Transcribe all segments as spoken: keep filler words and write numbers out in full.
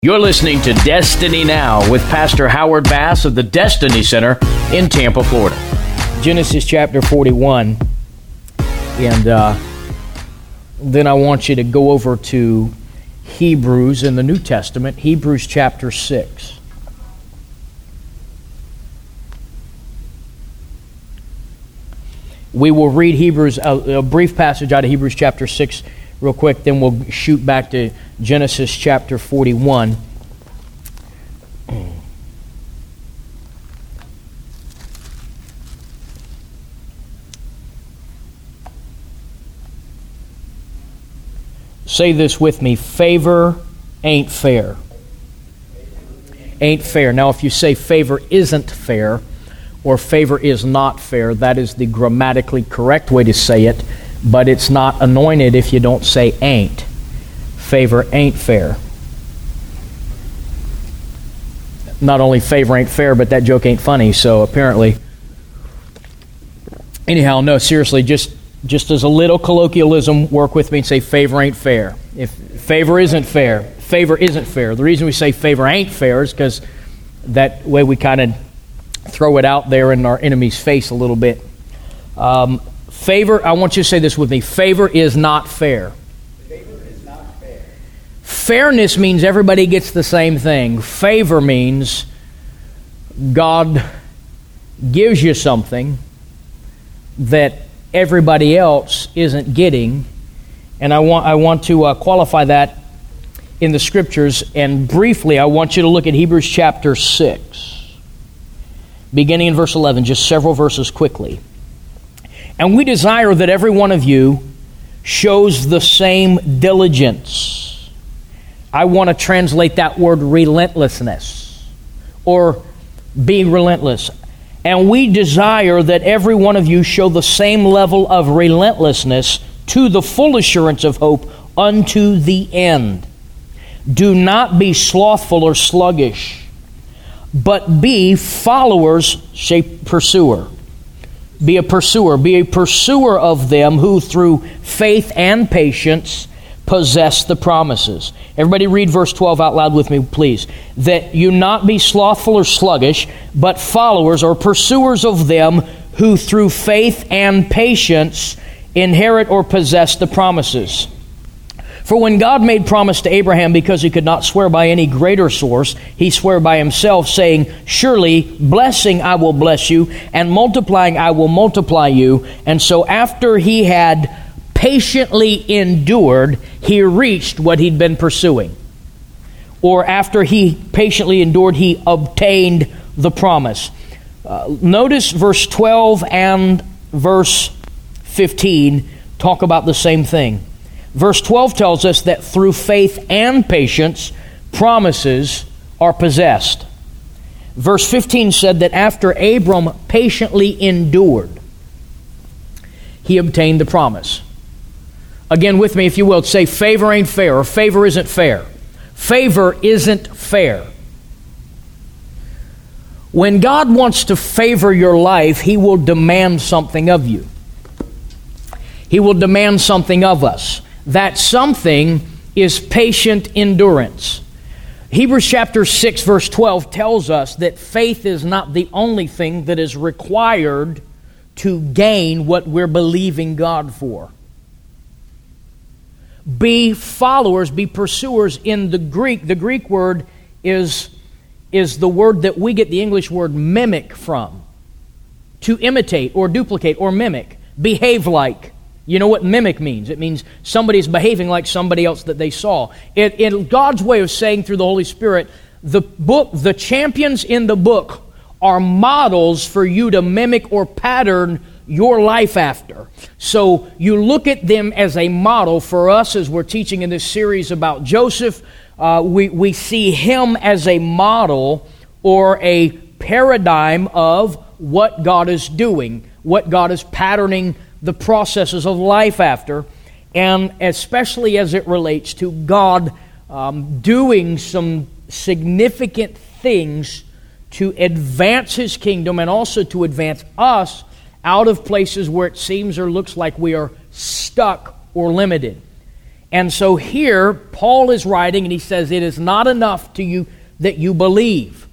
You're listening to Destiny Now with Pastor Howard Bass of the Destiny Center in Tampa, Florida. Genesis chapter forty-one. And uh, then I want you to go over to Hebrews in the New Testament, Hebrews chapter six. We will read Hebrews, a, a brief passage out of Hebrews chapter six real quick, then we'll shoot back to Genesis chapter forty-one. Say this with me: favor ain't fair. Ain't fair. Now, if you say favor isn't fair, or favor is not fair, that is the grammatically correct way to say it, but it's not anointed if you don't say ain't. Favor ain't fair. Not only favor ain't fair, but that joke ain't funny, so apparently. Anyhow, no, seriously, just just as a little colloquialism, work with me and say favor ain't fair. If favor isn't fair, favor isn't fair. The reason we say favor ain't fair is because that way we kind of throw it out there in our enemy's face a little bit. Um, favor, I want you to say this with me. Favor is not fair. Favor is not fair. Fairness means everybody gets the same thing. Favor means God gives you something that everybody else isn't getting. And I want I want to uh, qualify that in the Scriptures. And briefly, I want you to look at Hebrews chapter six, beginning in verse eleven, just several verses quickly. And we desire that every one of you shows the same diligence. I want to translate that word relentlessness, or being relentless. And we desire that every one of you show the same level of relentlessness to the full assurance of hope unto the end. Do not be slothful or sluggish, but be followers, say pursuer. Be a pursuer. Be a pursuer of them who through faith and patience possess the promises. Everybody read verse twelve out loud with me, please. That you not be slothful or sluggish, but followers or pursuers of them who through faith and patience inherit or possess the promises. For when God made promise to Abraham, because he could not swear by any greater source, he swore by himself, saying, surely blessing I will bless you, and multiplying I will multiply you. And so after he had patiently endured, he reached what he'd been pursuing. Or after he patiently endured, he obtained the promise. Uh, notice verse twelve and verse fifteen talk about the same thing. Verse twelve tells us that through faith and patience, promises are possessed. Verse fifteen said that after Abram patiently endured, he obtained the promise. Again, with me, if you will, say favor ain't fair, or favor isn't fair. Favor isn't fair. When God wants to favor your life, He will demand something of you. He will demand something of us. That something is patient endurance. Hebrews chapter six, verse twelve tells us that faith is not the only thing that is required to gain what we're believing God for. Be followers, be pursuers. In the Greek, the Greek word is, is the word that we get the English word mimic from. To imitate or duplicate or mimic. Behave like. You know what mimic means? It means somebody's behaving like somebody else that they saw. It, it, God's way of saying through the Holy Spirit, the book, the champions in the book are models for you to mimic or pattern your life after. So you look at them as a model for us as we're teaching in this series about Joseph. Uh, we, we see him as a model or a paradigm of what God is doing, what God is patterning the processes of life after, and especially as it relates to God um, doing some significant things to advance His kingdom and also to advance us out of places where it seems or looks like we are stuck or limited. And so here, Paul is writing, and he says, it is not enough to you that you believe.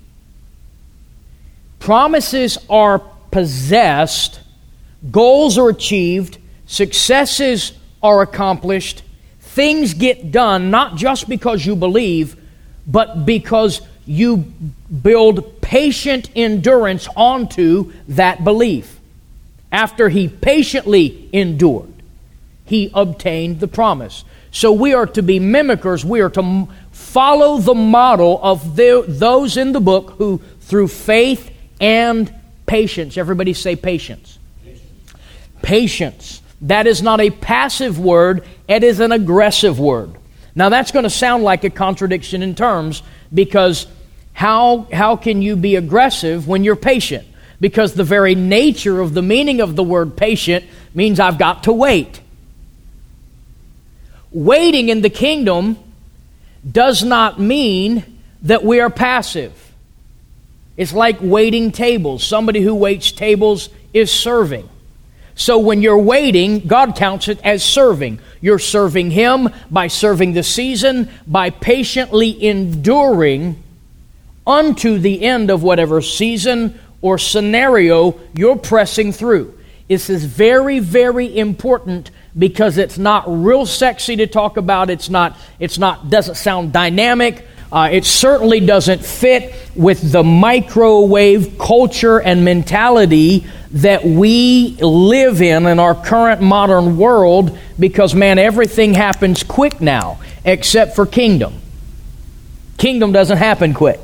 Promises are possessed, goals are achieved, successes are accomplished, things get done, not just because you believe, but because you build patient endurance onto that belief. After he patiently endured, he obtained the promise. So we are to be mimickers. We are to follow the model of the, those in the book who, through faith and patience, everybody say patience. Patience. Patience. That is not a passive word, it is an aggressive word. Now that's going to sound like a contradiction in terms, because how, how can you be aggressive when you're patient? Because the very nature of the meaning of the word patient means I've got to wait. Waiting in the kingdom does not mean that we are passive. It's like waiting tables. Somebody who waits tables is serving. So when you're waiting, God counts it as serving. You're serving Him by serving the season, by patiently enduring unto the end of whatever season or scenario you're pressing through. This is very, very important, because it's not real sexy to talk about. It's not, it's not, doesn't sound dynamic. Uh, it certainly doesn't fit with the microwave culture and mentality that we live in in our current modern world, because, man, everything happens quick now, except for kingdom. Kingdom doesn't happen quick.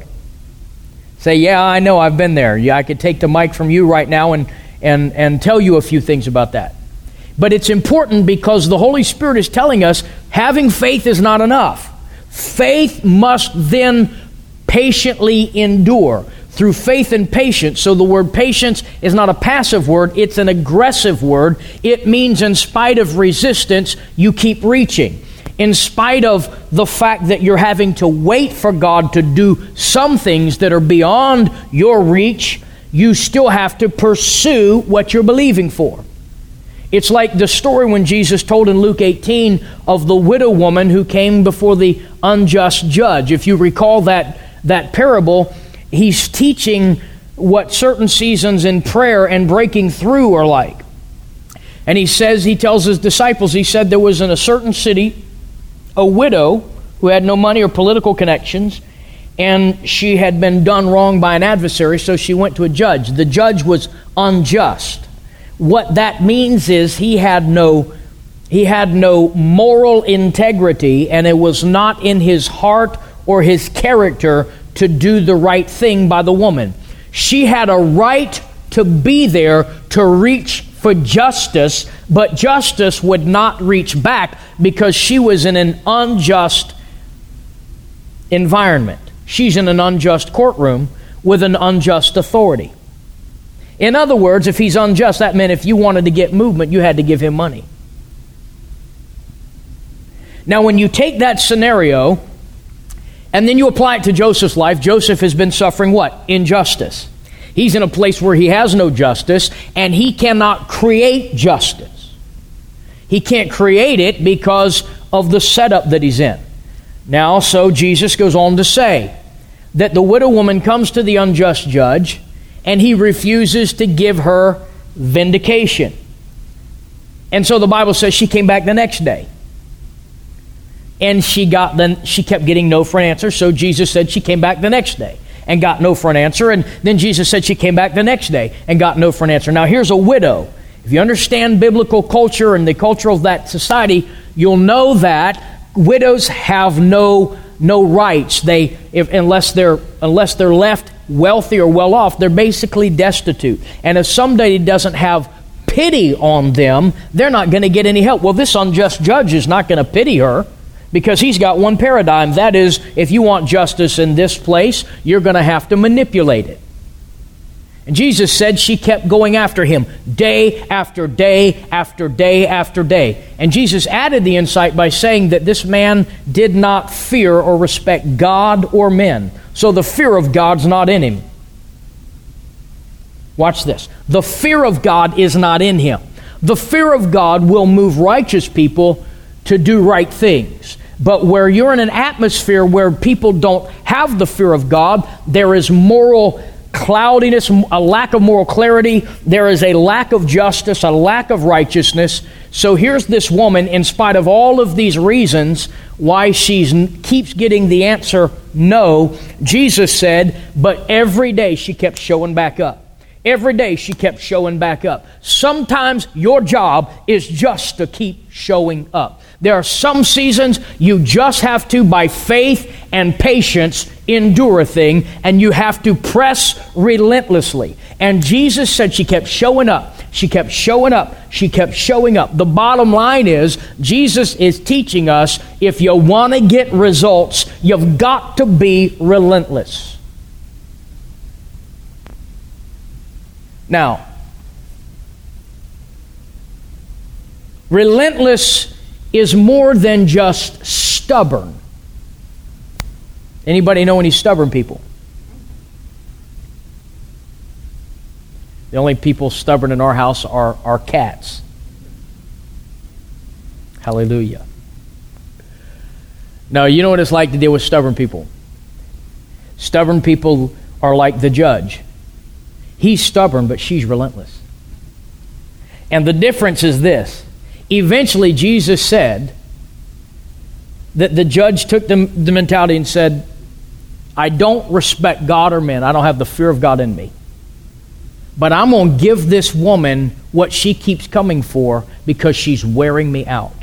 Say, yeah, I know, I've been there. Yeah, I could take the mic from you right now and, and, and tell you a few things about that. But it's important, because the Holy Spirit is telling us having faith is not enough. Faith must then patiently endure. Through faith and patience. So the word patience is not a passive word, it's an aggressive word. It means in spite of resistance, you keep reaching. In spite of the fact that you're having to wait for God to do some things that are beyond your reach, you still have to pursue what you're believing for. It's like the story when Jesus told in Luke eighteen of the widow woman who came before the unjust judge. If you recall that, that parable, He's teaching what certain seasons in prayer and breaking through are like. And he says, he tells his disciples, he said there was in a certain city a widow who had no money or political connections, and she had been done wrong by an adversary, so she went to a judge. The judge was unjust. What that means is he had no, he had no moral integrity, and it was not in his heart or his character to do the right thing by the woman. She had a right to be there to reach for justice, but justice would not reach back because she was in an unjust environment. She's in an unjust courtroom with an unjust authority. In other words, if he's unjust, that meant if you wanted to get movement, you had to give him money. Now, when you take that scenario and then you apply it to Joseph's life, Joseph has been suffering what? Injustice. He's in a place where he has no justice, and he cannot create justice. He can't create it because of the setup that he's in. Now, so Jesus goes on to say that the widow woman comes to the unjust judge, and he refuses to give her vindication. And so the Bible says she came back the next day. And she got then she kept getting no for an answer. So Jesus said she came back the next day and got no for an answer. And then Jesus said she came back the next day and got no for an answer. Now here's a widow. If you understand biblical culture and the culture of that society, you'll know that widows have no no rights. They if, unless they're unless they're left wealthy or well off, they're basically destitute. And if somebody doesn't have pity on them, they're not going to get any help. Well, this unjust judge is not going to pity her, because he's got one paradigm. That is, if you want justice in this place, you're going to have to manipulate it. And Jesus said she kept going after him day after day after day after day. And Jesus added the insight by saying that this man did not fear or respect God or men. So the fear of God's not in him. Watch this. The fear of God is not in him. The fear of God will move righteous people to do right things. But where you're in an atmosphere where people don't have the fear of God, there is moral cloudiness, a lack of moral clarity. There is a lack of justice, a lack of righteousness. So here's this woman, in spite of all of these reasons why she keeps getting the answer no, Jesus said, but every day she kept showing back up. Every day she kept showing back up. Sometimes your job is just to keep showing up. There are some seasons you just have to, by faith and patience, endure a thing, and you have to press relentlessly. And Jesus said she kept showing up. She kept showing up. She kept showing up. The bottom line is, Jesus is teaching us, if you want to get results, you've got to be relentless. Now, relentless is more than just stubborn. Anybody know any stubborn people? The only people stubborn in our house are our cats. Hallelujah. Now, you know what it's like to deal with stubborn people. Stubborn people are like the judge. He's stubborn, but she's relentless. And the difference is this. Eventually, Jesus said that the judge took the, the mentality and said, I don't respect God or men. I don't have the fear of God in me. But I'm going to give this woman what she keeps coming for because she's wearing me out.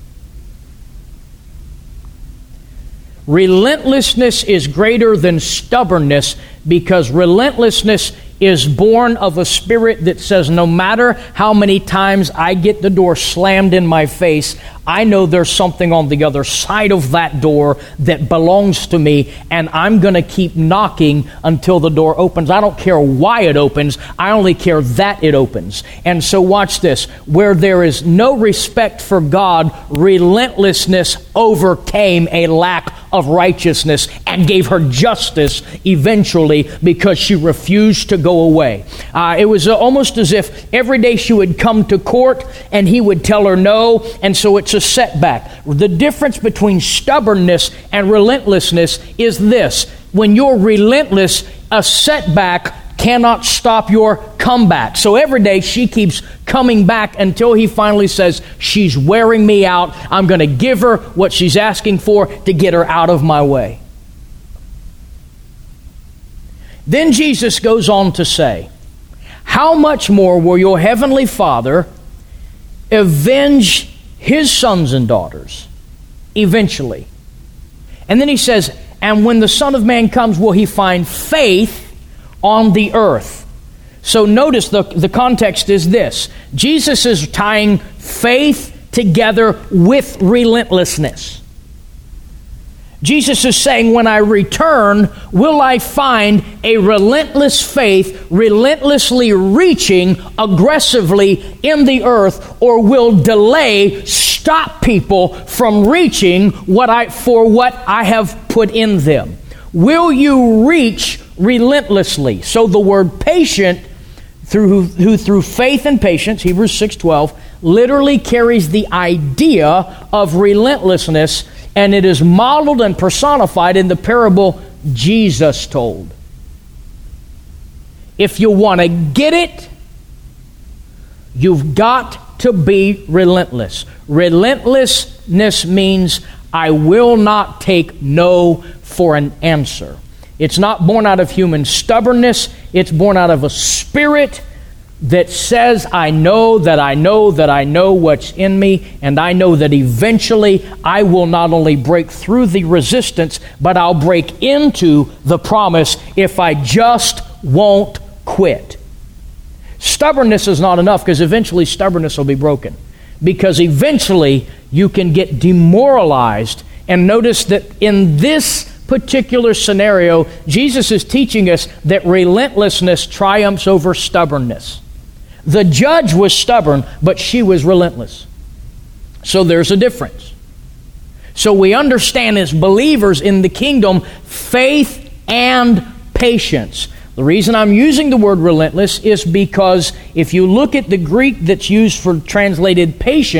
Relentlessness is greater than stubbornness because relentlessness is born of a spirit that says no matter how many times I get the door slammed in my face, I know there's something on the other side of that door that belongs to me, and I'm going to keep knocking until the door opens. I don't care why it opens. I only care that it opens. And so watch this. Where there is no respect for God, relentlessness overcame a lack of righteousness and gave her justice eventually because she refused to go away. Uh, it was uh, almost as if every day she would come to court and he would tell her no, and so it's a setback. The difference between stubbornness and relentlessness is this. When you're relentless, a setback cannot stop your comeback. So every day she keeps coming back until he finally says, she's wearing me out. I'm going to give her what she's asking for to get her out of my way. Then Jesus goes on to say, how much more will your heavenly Father avenge his sons and daughters eventually? And then he says, and when the Son of Man comes, will he find faith on the earth? So notice the, the context is this. Jesus is tying faith together with relentlessness. Jesus is saying, when I return, will I find a relentless faith, relentlessly reaching aggressively in the earth, or will delay stop people from reaching what I for what I have put in them? Will you reach relentlessly? So the word patient, through who through faith and patience, Hebrews six twelve, literally carries the idea of relentlessness, and it is modeled and personified in the parable Jesus told. If you want to get it, you've got to be relentless. Relentlessness means I will not take no for an answer. It's not born out of human stubbornness. It's born out of a spirit that says, I know that I know that I know what's in me, and I know that eventually I will not only break through the resistance, but I'll break into the promise if I just won't quit. Stubbornness is not enough, because eventually stubbornness will be broken. Because eventually you can get demoralized. And notice that in this particular scenario, Jesus is teaching us that relentlessness triumphs over stubbornness. The judge was stubborn, but she was relentless. So there's a difference. So we understand as believers in the kingdom, faith and patience. The reason I'm using the word relentless is because if you look at the Greek that's used for translated patience,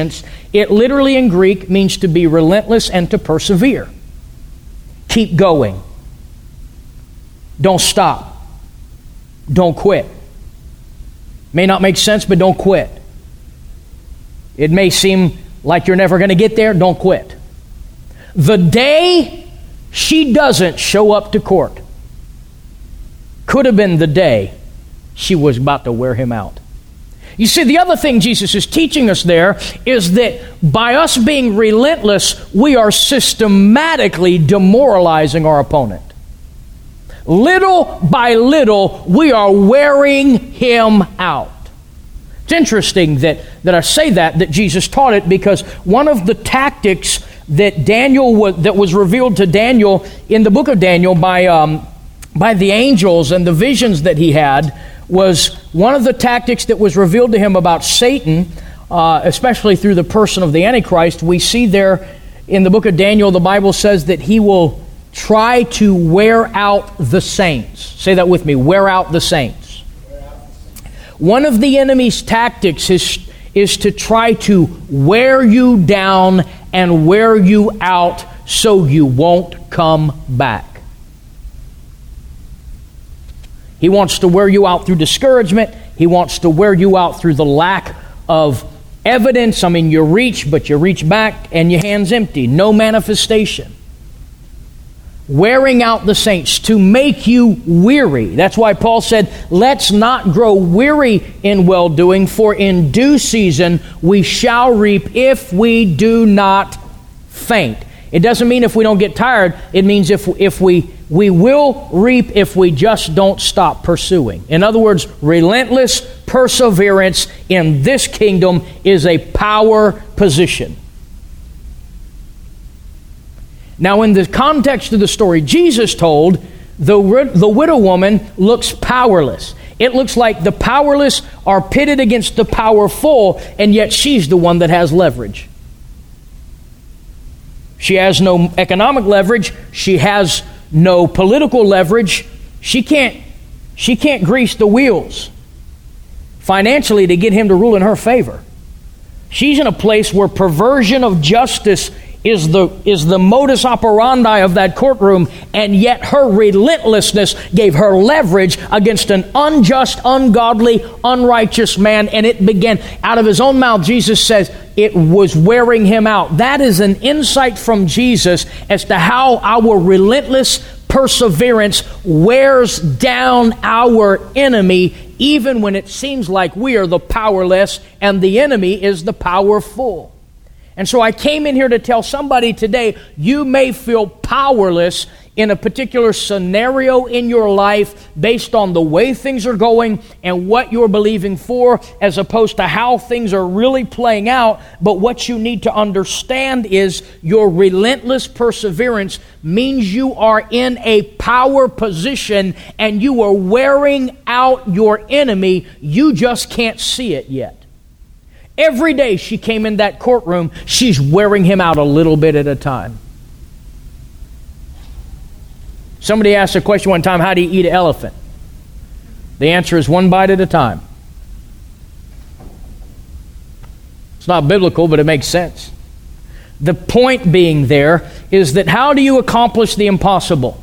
It literally in Greek means to be relentless and to persevere. Keep going. Don't stop. Don't quit. May not make sense, but don't quit. It may seem like you're never going to get there. Don't quit. The day she doesn't show up to court could have been the day she was about to wear him out. You see, the other thing Jesus is teaching us there is that by us being relentless, we are systematically demoralizing our opponent. Little by little, we are wearing him out. It's interesting that, that I say that, that Jesus taught it, because one of the tactics that Daniel was, that was revealed to Daniel in the book of Daniel by, um, by the angels and the visions that he had was one of the tactics that was revealed to him about Satan, uh, especially through the person of the Antichrist. We see there in the book of Daniel, the Bible says that he will try to wear out the saints. Say that with me, wear out the saints. One of the enemy's tactics is, is to try to wear you down and wear you out so you won't come back. He wants to wear you out through discouragement. He wants to wear you out through the lack of evidence. I mean, you reach, but you reach back and your hand's empty. No manifestation. Wearing out the saints to make you weary. That's why Paul said, let's not grow weary in well-doing, for in due season we shall reap if we do not faint. It doesn't mean if we don't get tired. It means if if we we will reap if we just don't stop pursuing. In other words, relentless perseverance in this kingdom is a power position. Now, in the context of the story Jesus told, the, the widow woman looks powerless. It looks like the powerless are pitted against the powerful, and yet she's the one that has leverage. She has no economic leverage. She has no political leverage. She can't, she can't grease the wheels financially to get him to rule in her favor. She's in a place where perversion of justice is the, is the modus operandi of that courtroom, and yet her relentlessness gave her leverage against an unjust, ungodly, unrighteous man, and it began out of his own mouth. Jesus says it was wearing him out. That is an insight from Jesus as to how our relentless perseverance wears down our enemy, even when it seems like we are the powerless and the enemy is the powerful. And so I came in here to tell somebody today, you may feel powerless in a particular scenario in your life based on the way things are going and what you're believing for, as opposed to how things are really playing out. But what you need to understand is your relentless perseverance means you are in a power position and you are wearing out your enemy. You just can't see it yet. Every day she came in that courtroom, she's wearing him out a little bit at a time. Somebody asked a question one time, how do you eat an elephant? The answer is one bite at a time. It's not biblical, but it makes sense. The point being there is that how do you accomplish the impossible?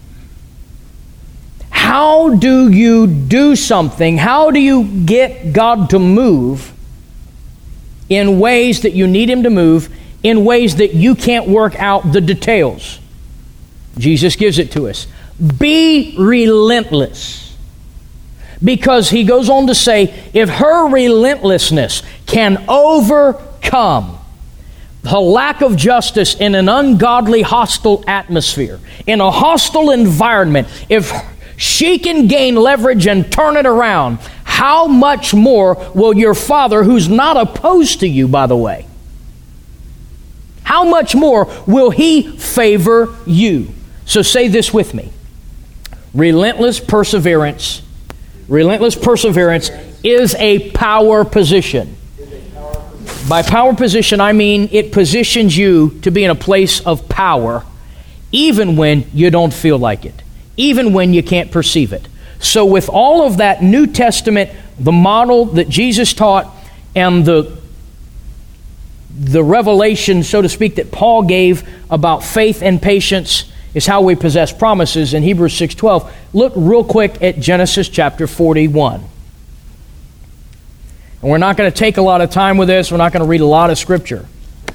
How do you do something? How do you get God to move in ways that you need him to move, in ways that you can't work out the details? Jesus gives it to us. Be relentless. Because he goes on to say, if her relentlessness can overcome the lack of justice in an ungodly, hostile atmosphere, in a hostile environment, if she can gain leverage and turn it around, how much more will your Father, who's not opposed to you, by the way, how much more will he favor you? So say this with me. Relentless perseverance, relentless perseverance is a power position. By power position, I mean it positions you to be in a place of power, even when you don't feel like it, even when you can't perceive it. So with all of that New Testament, the model that Jesus taught, and the the revelation, so to speak, that Paul gave about faith and patience is how we possess promises in Hebrews six twelve. Look real quick at Genesis chapter forty-one. And we're not going to take a lot of time with this. We're not going to read a lot of Scripture.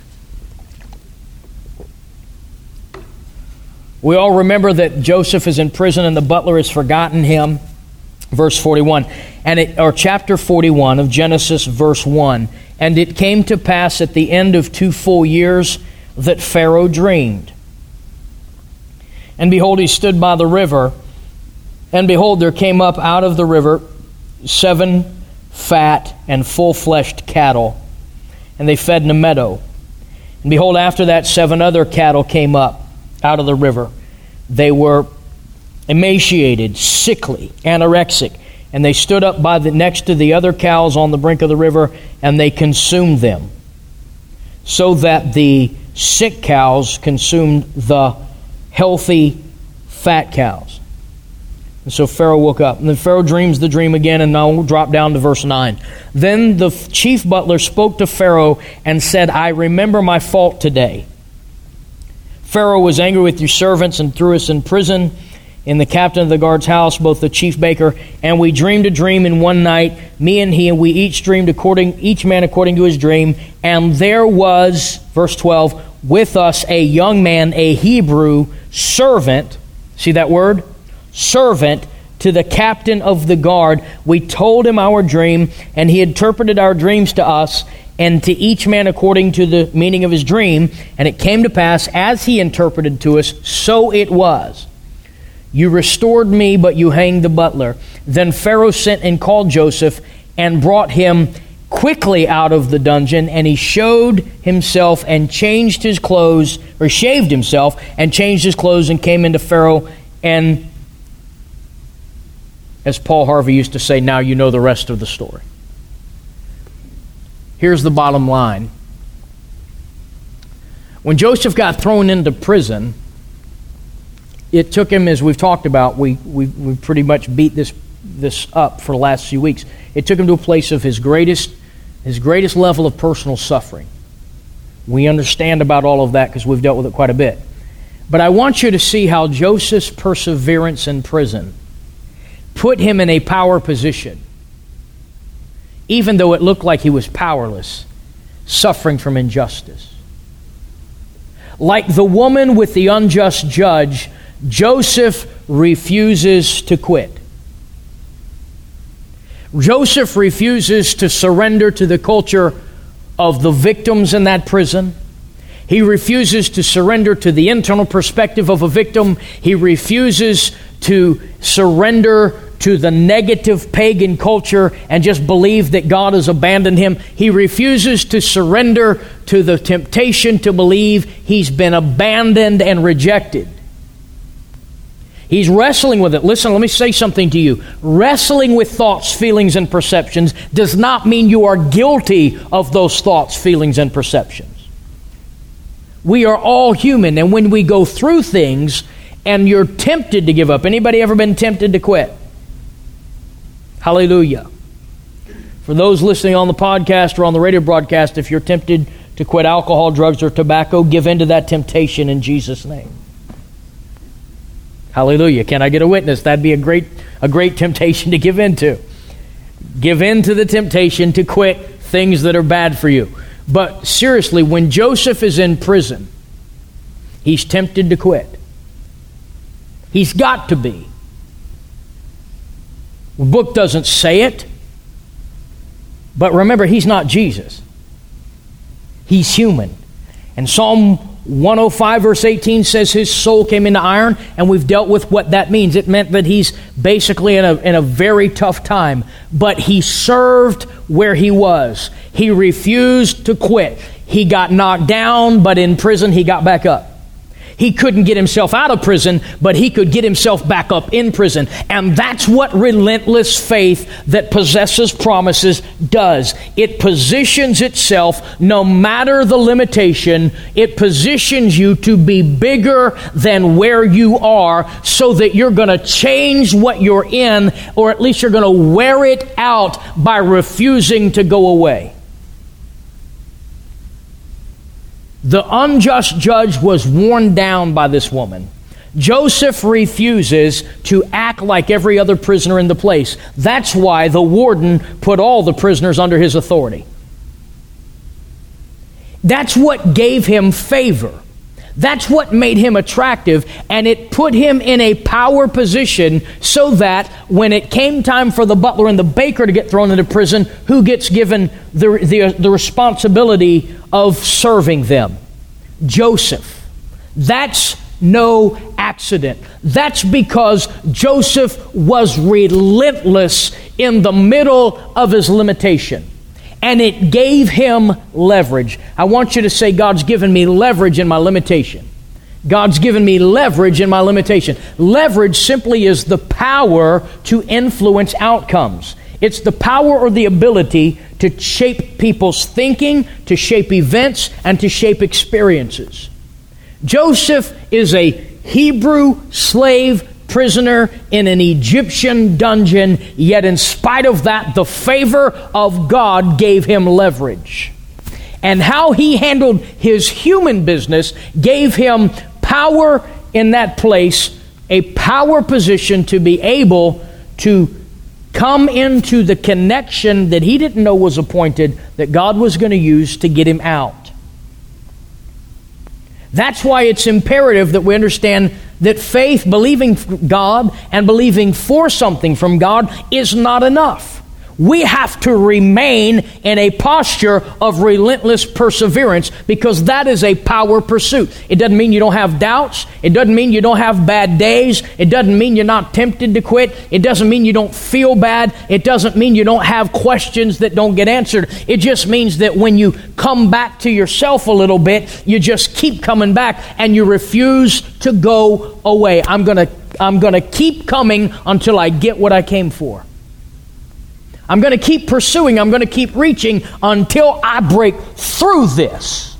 We all remember that Joseph is in prison and the butler has forgotten him. Verse forty-one, and it, or chapter forty-one of Genesis, verse one. And it came to pass at the end of two full years that Pharaoh dreamed. And behold, he stood by the river, and behold, there came up out of the river seven fat and full-fleshed cattle, and they fed in a meadow. And behold, after that, seven other cattle came up out of the river. They were emaciated, sickly, anorexic, and they stood up by the next to the other cows on the brink of the river, and they consumed them, so that the sick cows consumed the healthy fat cows. And so Pharaoh woke up. And then Pharaoh dreams the dream again, and now we'll drop down to verse nine. Then the chief butler spoke to Pharaoh and said, I remember my fault today. Pharaoh was angry with your servants and threw us in prison in the captain of the guard's house, both the chief baker, and we dreamed a dream in one night, me and he, and we each dreamed according, each man according to his dream. And there was, verse twelve, with us a young man, a Hebrew servant. See that word? Servant to the captain of the guard. We told him our dream, and he interpreted our dreams to us, and to each man according to the meaning of his dream. And it came to pass, as he interpreted to us, so it was. You restored me, but you hanged the butler. Then Pharaoh sent and called Joseph and brought him quickly out of the dungeon, and he showed himself and changed his clothes, or shaved himself and changed his clothes and came into Pharaoh. And as Paul Harvey used to say, now you know the rest of the story. Here's the bottom line. When Joseph got thrown into prison, it took him, as we've talked about, we we we pretty much beat this this up for the last few weeks. It took him to a place of his greatest his greatest level of personal suffering. We understand about all of that because we've dealt with it quite a bit. But I want you to see how Joseph's perseverance in prison put him in a power position, even though it looked like he was powerless, suffering from injustice. Like the woman with the unjust judge, Joseph refuses to quit. Joseph refuses to surrender to the culture of the victims in that prison. He refuses to surrender to the internal perspective of a victim. He refuses to surrender to the negative pagan culture and just believe that God has abandoned him. He refuses to surrender to the temptation to believe he's been abandoned and rejected. He's wrestling with it. Listen, let me say something to you. Wrestling with thoughts, feelings, and perceptions does not mean you are guilty of those thoughts, feelings, and perceptions. We are all human, and when we go through things and you're tempted to give up. Anybody ever been tempted to quit? Hallelujah. For those listening on the podcast or on the radio broadcast, if you're tempted to quit alcohol, drugs, or tobacco, give in to that temptation in Jesus' name. Hallelujah. Can I get a witness? That'd be a great, a great temptation to give into. Give in to the temptation to quit things that are bad for you. But seriously, when Joseph is in prison, he's tempted to quit. He's got to be. The book doesn't say it, but remember, he's not Jesus. He's human. And Psalm one oh five verse eighteen says his soul came into iron, and we've dealt with what that means. It meant that he's basically in a, in a very tough time, but he served where he was. He refused to quit. He got knocked down, but in prison he got back up. He couldn't get himself out of prison, but he could get himself back up in prison. And that's what relentless faith that possesses promises does. It positions itself, no matter the limitation, it positions you to be bigger than where you are, so that you're going to change what you're in, or at least you're going to wear it out by refusing to go away. The unjust judge was worn down by this woman. Joseph refuses to act like every other prisoner in the place. That's why the warden put all the prisoners under his authority. That's what gave him favor. That's what made him attractive, and it put him in a power position so that when it came time for the butler and the baker to get thrown into prison, who gets given the, the, the responsibility of serving them? Joseph. That's no accident. That's because Joseph was relentless in the middle of his limitation. And it gave him leverage. I want you to say, God's given me leverage in my limitation. God's given me leverage in my limitation. Leverage simply is the power to influence outcomes. It's the power or the ability to shape people's thinking, to shape events, and to shape experiences. Joseph is a Hebrew slave prisoner in an Egyptian dungeon, yet in spite of that, the favor of God gave him leverage. And how he handled his human business gave him power in that place, a power position to be able to come into the connection that he didn't know was appointed, that God was going to use to get him out. That's why it's imperative that we understand that faith, believing God and believing for something from God, is not enough. We have to remain in a posture of relentless perseverance, because that is a power pursuit. It doesn't mean you don't have doubts. It doesn't mean you don't have bad days. It doesn't mean you're not tempted to quit. It doesn't mean you don't feel bad. It doesn't mean you don't have questions that don't get answered. It just means that when you come back to yourself a little bit, you just keep coming back and you refuse to go away. I'm gonna, I'm gonna keep coming until I get what I came for. I'm going to keep pursuing. I'm going to keep reaching until I break through this.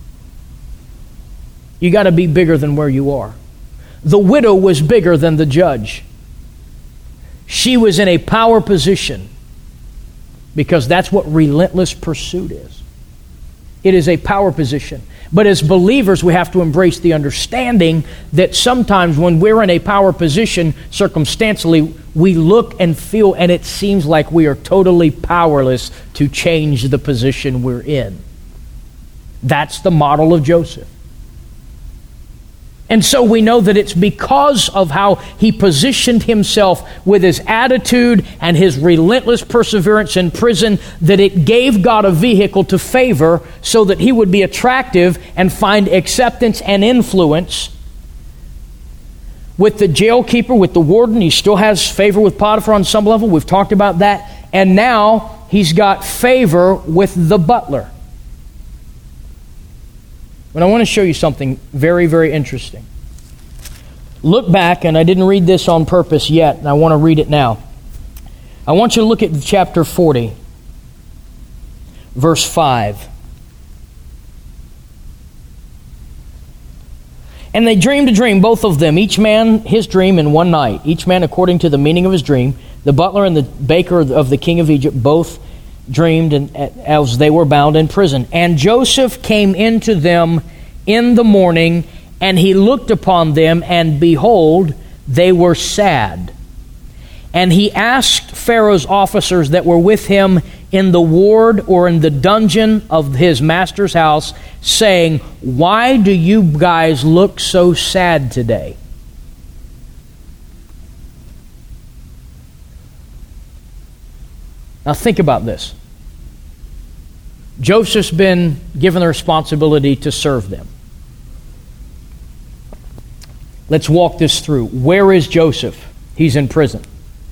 You got to be bigger than where you are. The widow was bigger than the judge. She was in a power position because that's what relentless pursuit is. It is a power position. But as believers, we have to embrace the understanding that sometimes when we're in a power position, circumstantially, we look and feel and it seems like we are totally powerless to change the position we're in. That's the model of Joseph. And so we know that it's because of how he positioned himself with his attitude and his relentless perseverance in prison that it gave God a vehicle to favor so that he would be attractive and find acceptance and influence with the jailkeeper, with the warden. He still has favor with Potiphar on some level. We've talked about that. And now he's got favor with the butler. But I want to show you something very, very interesting. Look back, and I didn't read this on purpose yet, and I want to read it now. I want you to look at chapter forty, verse five. And they dreamed a dream, both of them, each man his dream in one night, each man according to the meaning of his dream. The butler and the baker of the king of Egypt both dreamed and as they were bound in prison. And Joseph came into them in the morning, and he looked upon them, and behold, they were sad. And he asked Pharaoh's officers that were with him in the ward or in the dungeon of his master's house, saying, "Why do you guys look so sad today?" Now think about this. Joseph's been given the responsibility to serve them. Let's walk this through. Where is Joseph? He's in prison.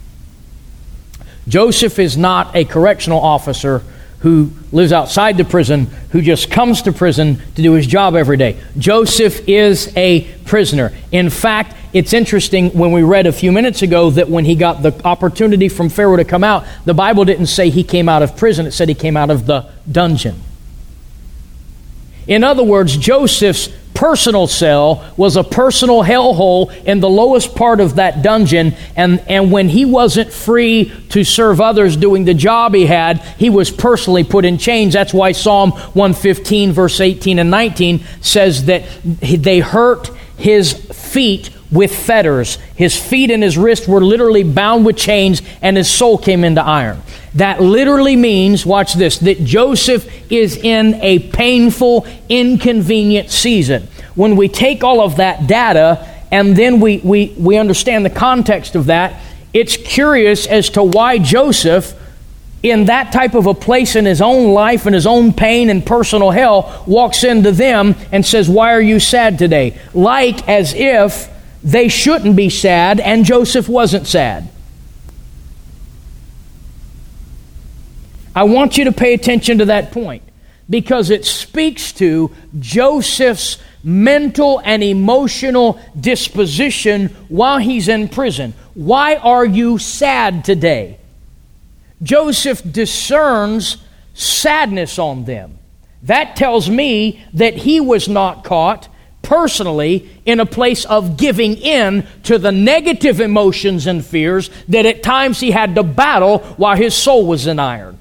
Joseph is not a correctional officer who lives outside the prison, who just comes to prison to do his job every day. Joseph is a prisoner. In fact, it's interesting when we read a few minutes ago that when he got the opportunity from Pharaoh to come out, the Bible didn't say he came out of prison, it said he came out of the dungeon. In other words, Joseph's personal cell was a personal hellhole in the lowest part of that dungeon, and, and when he wasn't free to serve others doing the job he had, he was personally put in chains. That's why Psalm one fifteen, verse eighteen and nineteen says that they hurt his feet with fetters. His feet and his wrists were literally bound with chains, and his soul came into iron. That literally means, watch this, that Joseph is in a painful, inconvenient season. When we take all of that data and then we, we, we understand the context of that, it's curious as to why Joseph, in that type of a place in his own life and his own pain and personal hell, walks into them and says, "Why are you sad today?" Like as if they shouldn't be sad and Joseph wasn't sad. I want you to pay attention to that point because it speaks to Joseph's mental and emotional disposition while he's in prison. Why are you sad today? Joseph discerns sadness on them. That tells me that he was not caught personally in a place of giving in to the negative emotions and fears that at times he had to battle while his soul was in iron.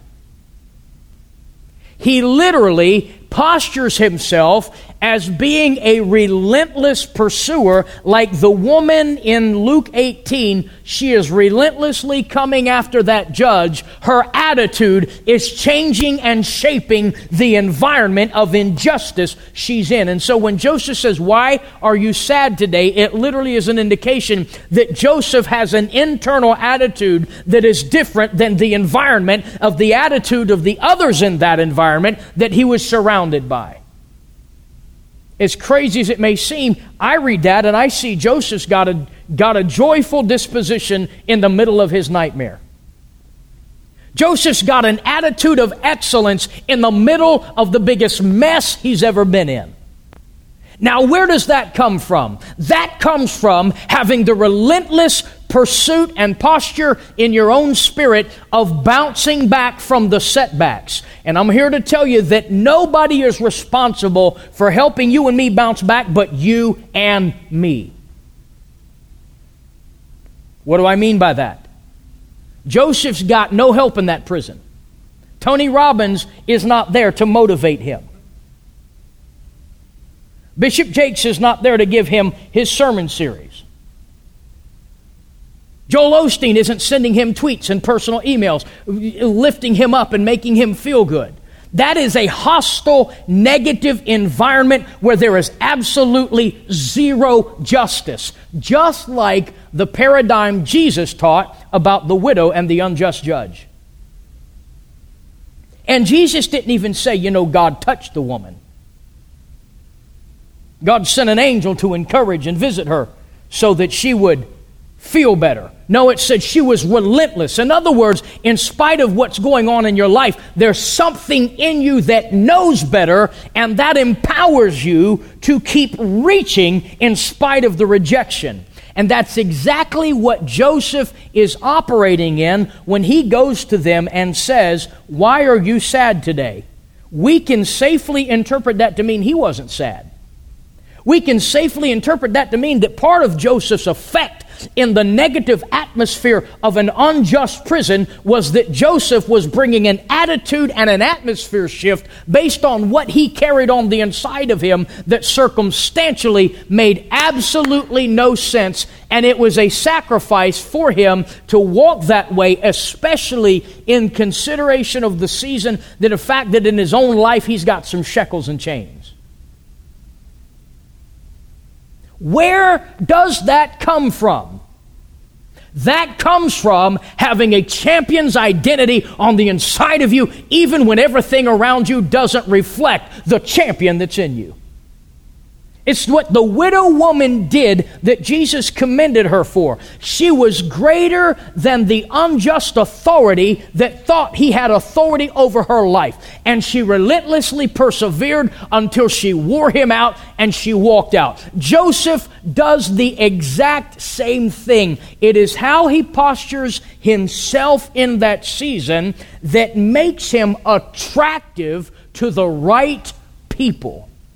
He literally postures himself as being a relentless pursuer, like the woman in Luke eighteen. She is relentlessly coming after that judge. Her attitude is changing and shaping the environment of injustice she's in. And so when Joseph says, "Why are you sad today?" it literally is an indication that Joseph has an internal attitude that is different than the environment of the attitude of the others in that environment that he was surrounded by. As crazy as it may seem, I read that and I see Joseph's got a, got a joyful disposition in the middle of his nightmare. Joseph's got an attitude of excellence in the middle of the biggest mess he's ever been in. Now, where does that come from? That comes from having the relentless pursuit and posture in your own spirit of bouncing back from the setbacks. And I'm here to tell you that nobody is responsible for helping you and me bounce back but you and me. What do I mean by that? Joseph's got no help in that prison. Tony Robbins is not there to motivate him. Bishop Jakes is not there to give him his sermon series. Joel Osteen isn't sending him tweets and personal emails, lifting him up and making him feel good. That is a hostile, negative environment where there is absolutely zero justice. Just like the paradigm Jesus taught about the widow and the unjust judge. And Jesus didn't even say, you know, God touched the woman. God sent an angel to encourage and visit her so that she would feel better. No, it said she was relentless. In other words, in spite of what's going on in your life, there's something in you that knows better, and that empowers you to keep reaching in spite of the rejection. And that's exactly what Joseph is operating in when he goes to them and says, "Why are you sad today?" We can safely interpret that to mean he wasn't sad. We can safely interpret that to mean that part of Joseph's effect in the negative atmosphere of an unjust prison was that Joseph was bringing an attitude and an atmosphere shift based on what he carried on the inside of him that circumstantially made absolutely no sense, and it was a sacrifice for him to walk that way, especially in consideration of the season, that the fact that in his own life he's got some shekels and chains. Where does that come from? That comes from having a champion's identity on the inside of you, even when everything around you doesn't reflect the champion that's in you. It's what the widow woman did that Jesus commended her for. She was greater than the unjust authority that thought he had authority over her life. And she relentlessly persevered until she wore him out and she walked out. Joseph does the exact same thing. It is how he postures himself in that season that makes him attractive to the right people.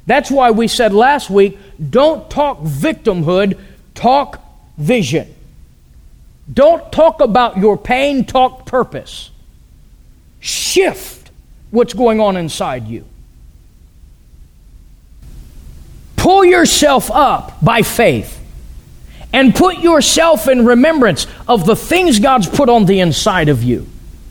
That's why we said last week, don't talk victimhood, talk vision. Don't talk about your pain, talk purpose. Shift what's going on inside you. Pull yourself up by faith and put yourself in remembrance of the things God's put on the inside of you.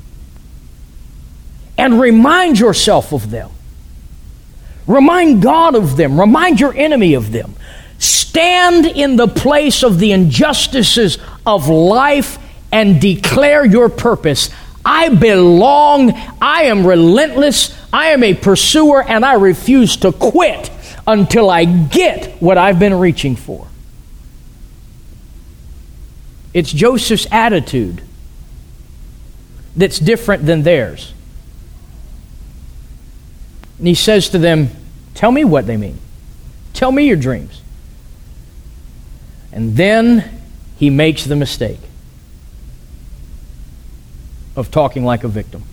And remind yourself of them. Remind God of them. Remind your enemy of them. Stand in the place of the injustices of life and declare your purpose. I belong. I am relentless. I am a pursuer, and I refuse to quit until I get what I've been reaching for. It's Joseph's attitude that's different than theirs. And he says to them, tell me what they mean. Tell me your dreams. And then he makes the mistake of talking like a victim.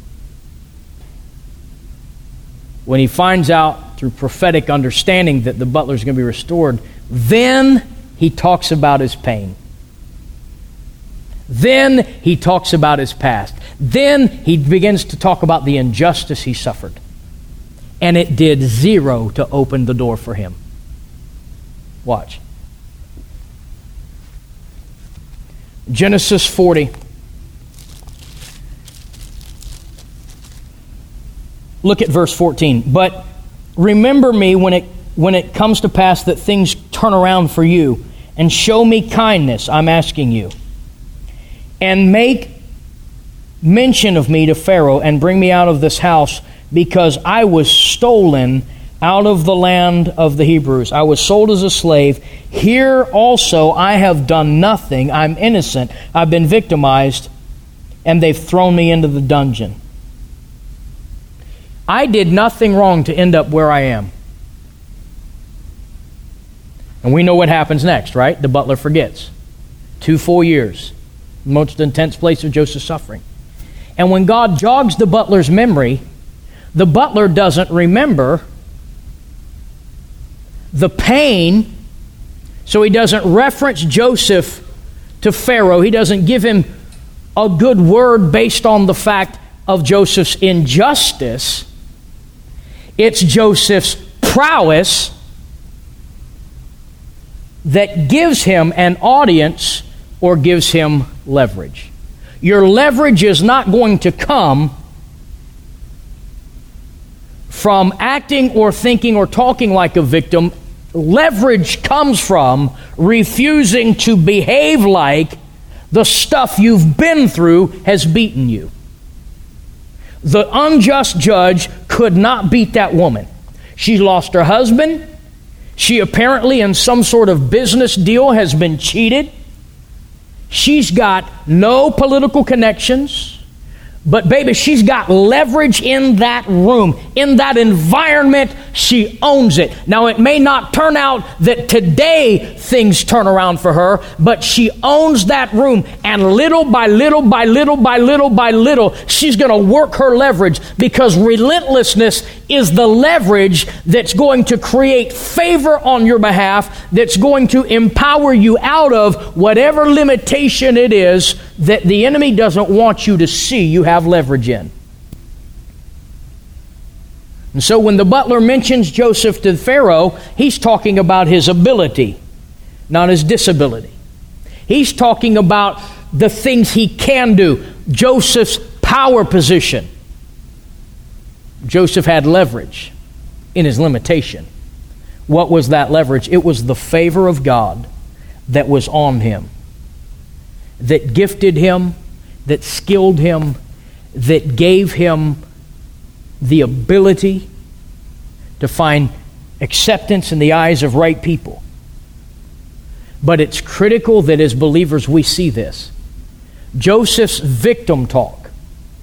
When he finds out through prophetic understanding that the butler's going to be restored, then he talks about his pain. Then he talks about his past. Then he begins to talk about the injustice he suffered. And it did zero to open the door for him. Watch. Genesis forty. Look at verse fourteen. But remember me when it when it comes to pass that things turn around for you, and show me kindness, I'm asking you. And make mention of me to Pharaoh, and bring me out of this house, because I was stolen out of the land of the Hebrews. I was sold as a slave. Here also I have done nothing. I'm innocent. I've been victimized, and they've thrown me into the dungeon. I did nothing wrong to end up where I am. And we know what happens next, right? The butler forgets. Two full years. Most intense place of Joseph's suffering. And when God jogs the butler's memory, the butler doesn't remember the pain, so he doesn't reference Joseph to Pharaoh. He doesn't give him a good word based on the fact of Joseph's injustice. It's Joseph's prowess that gives him an audience or gives him leverage. Your leverage is not going to come from acting or thinking or talking like a victim. Leverage comes from refusing to behave like the stuff you've been through has beaten you. The unjust judge could not beat that woman. She lost her husband. She apparently in some sort of business deal has been cheated. She's got no political connections. But baby, she's got leverage in that room, in that environment. She owns it. Now, it may not turn out that today things turn around for her, but she owns that room. And little by little by little by little by little, she's going to work her leverage, because relentlessness is the leverage that's going to create favor on your behalf, that's going to empower you out of whatever limitation it is that the enemy doesn't want you to see you have leverage in. And so when the butler mentions Joseph to Pharaoh, he's talking about his ability, not his disability. He's talking about the things he can do, Joseph's power position. Joseph had leverage in his limitation. What was that leverage? It was the favor of God that was on him, that gifted him, that skilled him, that gave him the ability to find acceptance in the eyes of right people. But it's critical that as believers we see this. Joseph's victim talk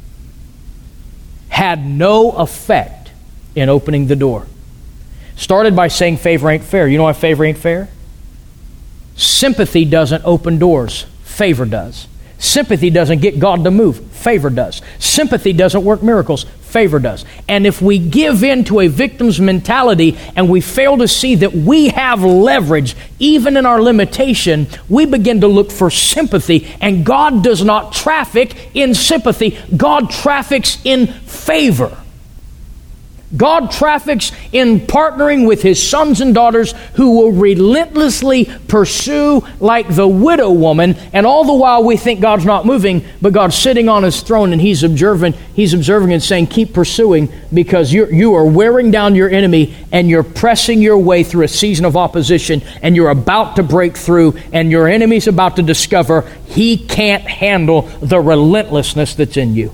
had no effect in opening the door. Started by saying favor ain't fair. You know why favor ain't fair? Sympathy doesn't open doors. Favor does. Sympathy doesn't get God to move. Favor does. Sympathy doesn't work miracles. Favor does. And if we give in to a victim's mentality and we fail to see that we have leverage, even in our limitation, we begin to look for sympathy. And God does not traffic in sympathy. God traffics in favor. God traffics in partnering with His sons and daughters who will relentlessly pursue like the widow woman, and all the while we think God's not moving, but God's sitting on His throne and He's observing, He's observing and saying, keep pursuing, because you're, you are wearing down your enemy and you're pressing your way through a season of opposition, and you're about to break through, and your enemy's about to discover he can't handle the relentlessness that's in you.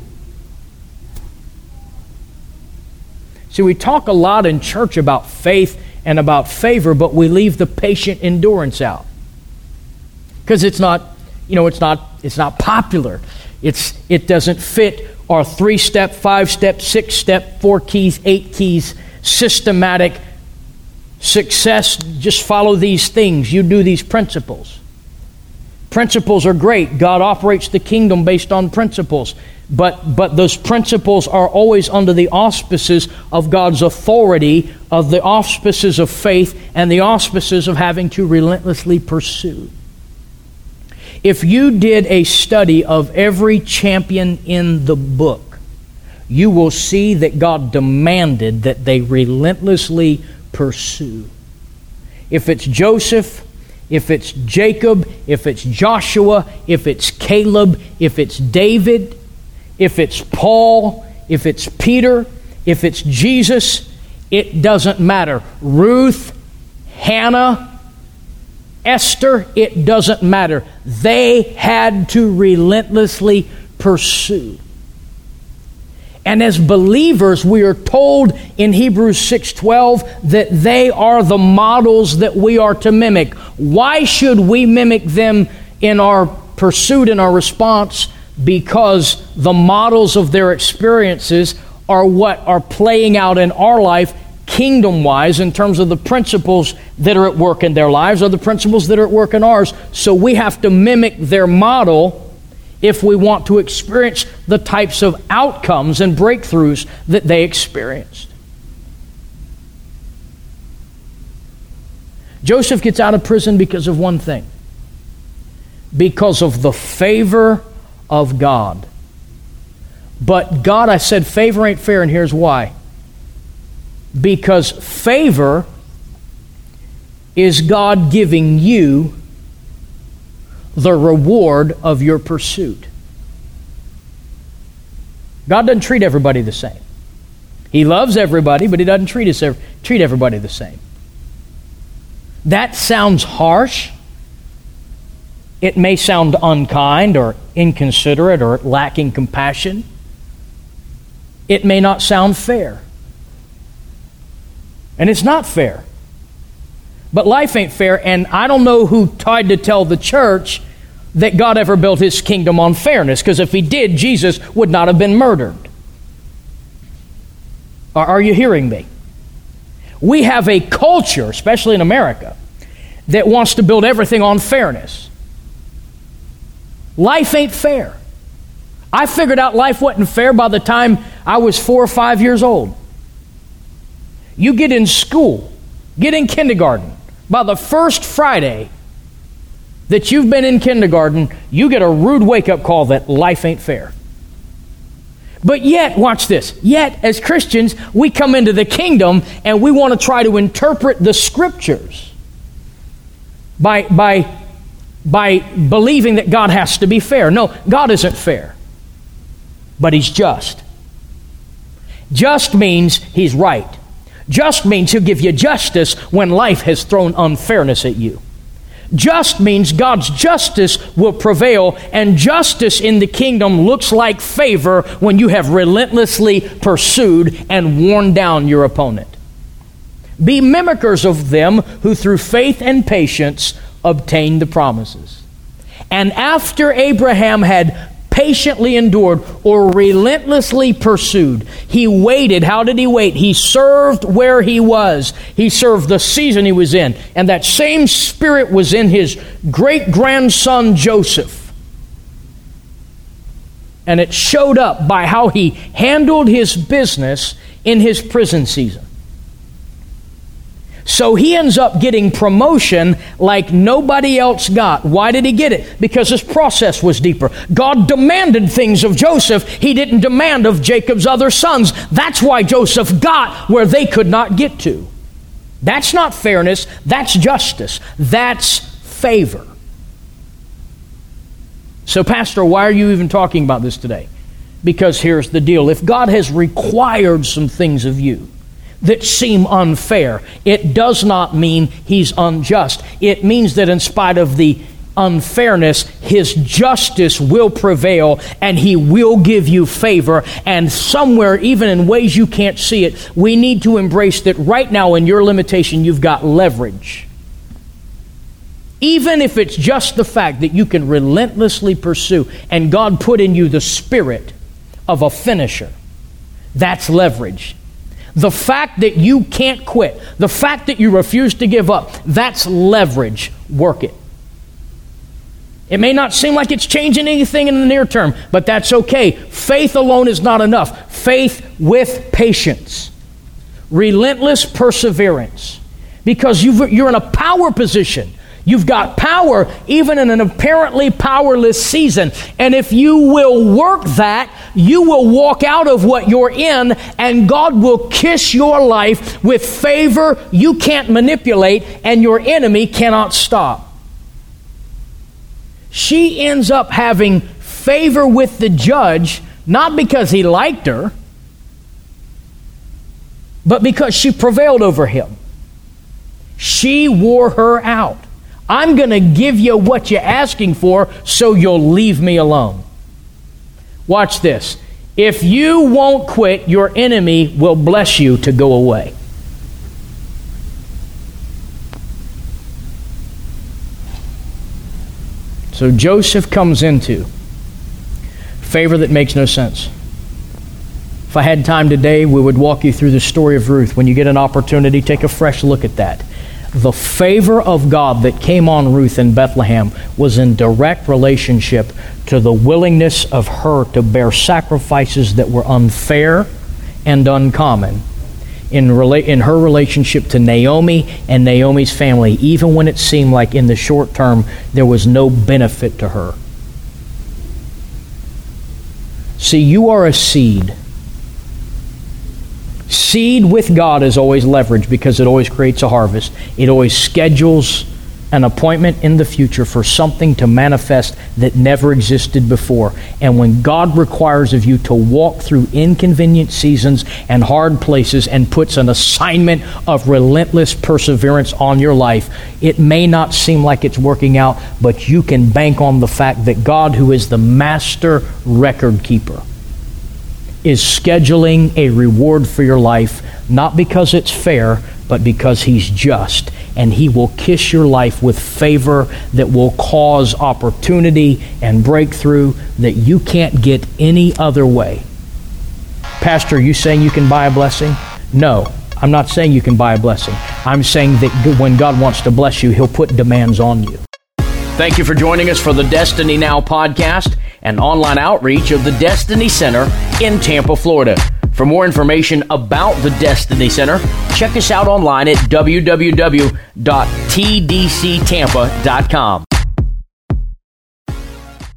See, we talk a lot in church about faith and about favor, but we leave the patient endurance out. Because it's not, you know, it's not, it's not popular. It's, it doesn't fit our three-step, five-step, six-step, four keys, eight keys, systematic success. Just follow these things. You do these principles. Principles are great. God operates the kingdom based on principles. But but those principles are always under the auspices of God's authority, of the auspices of faith, and the auspices of having to relentlessly pursue. If you did a study of every champion in the book, you will see that God demanded that they relentlessly pursue. If it's Joseph, if it's Jacob, if it's Joshua, if it's Caleb, if it's David, if it's Paul, if it's Peter, if it's Jesus, it doesn't matter. Ruth, Hannah, Esther, it doesn't matter. They had to relentlessly pursue. And as believers, we are told in Hebrews six twelve that they are the models that we are to mimic. Why should we mimic them in our pursuit and our response? Because the models of their experiences are what are playing out in our life kingdom-wise in terms of the principles that are at work in their lives or the principles that are at work in ours. So we have to mimic their model if we want to experience the types of outcomes and breakthroughs that they experienced. Joseph gets out of prison because of one thing. Because of the favor of God. But God, I said favor ain't fair, and here's why. Because favor is God giving you the reward of your pursuit. God doesn't treat everybody the same. He loves everybody, but He doesn't treat us treat everybody the same. That sounds harsh. It may sound unkind or inconsiderate or lacking compassion. It may not sound fair. And it's not fair. But life ain't fair, and I don't know who tried to tell the church that God ever built His kingdom on fairness, because if He did, Jesus would not have been murdered. Are you hearing me? We have a culture, especially in America, that wants to build everything on fairness. Life ain't fair. I figured out life wasn't fair by the time I was four or five years old. You get in school, get in kindergarten. By the first Friday that you've been in kindergarten, you get a rude wake-up call that life ain't fair. But yet, watch this, yet as Christians, we come into the kingdom and we want to try to interpret the Scriptures by by by believing that God has to be fair. No, God isn't fair, but He's just. Just means He's right. Just means He'll give you justice when life has thrown unfairness at you. Just means God's justice will prevail, and justice in the kingdom looks like favor when you have relentlessly pursued and worn down your opponent. Be mimickers of them who through faith and patience obtained the promises. And after Abraham had patiently endured or relentlessly pursued, he waited. How did he wait? He served where he was. He served the season he was in. And that same spirit was in his great-grandson Joseph. And it showed up by how he handled his business in his prison season. So he ends up getting promotion like nobody else got. Why did he get it? Because his process was deeper. God demanded things of Joseph he didn't demand of Jacob's other sons. That's why Joseph got where they could not get to. That's not fairness. That's justice. That's favor. So, Pastor, why are you even talking about this today? Because here's the deal. If God has required some things of you that seem unfair, it does not mean He's unjust. It means that in spite of the unfairness, His justice will prevail and He will give you favor. And somewhere, even in ways you can't see it, we need to embrace that right now in your limitation, you've got leverage. Even if it's just the fact that you can relentlessly pursue and God put in you the spirit of a finisher, that's leverage. The fact that you can't quit, the fact that you refuse to give up, that's leverage. Work it. It may not seem like it's changing anything in the near term, but that's okay. Faith alone is not enough. Faith with patience. Relentless perseverance. Because you've, you're in a power position. You've got power even in an apparently powerless season. And if you will work that, you will walk out of what you're in and God will kiss your life with favor you can't manipulate and your enemy cannot stop. She ends up having favor with the judge, not because he liked her, but because she prevailed over him. She wore her out. I'm going to give you what you're asking for so you'll leave me alone. Watch this. If you won't quit, your enemy will bless you to go away. So Joseph comes into favor that makes no sense. If I had time today, we would walk you through the story of Ruth. When you get an opportunity, take a fresh look at that. The favor of God that came on Ruth in Bethlehem was in direct relationship to the willingness of her to bear sacrifices that were unfair and uncommon in, rela- in her relationship to Naomi and Naomi's family, even when it seemed like in the short term there was no benefit to her. See, you are a seed. Seed with God is always leverage because it always creates a harvest. It always schedules an appointment in the future for something to manifest that never existed before. And when God requires of you to walk through inconvenient seasons and hard places and puts an assignment of relentless perseverance on your life, it may not seem like it's working out, but you can bank on the fact that God, who is the master record keeper, is scheduling a reward for your life, not because it's fair, but because He's just. And He will kiss your life with favor that will cause opportunity and breakthrough that you can't get any other way. Pastor, are you saying you can buy a blessing? No, I'm not saying you can buy a blessing. I'm saying that when God wants to bless you, He'll put demands on you. Thank you for joining us for the Destiny Now podcast and online outreach of the Destiny Center in Tampa, Florida. For more information about the Destiny Center, check us out online at w w w dot t d c tampa dot com.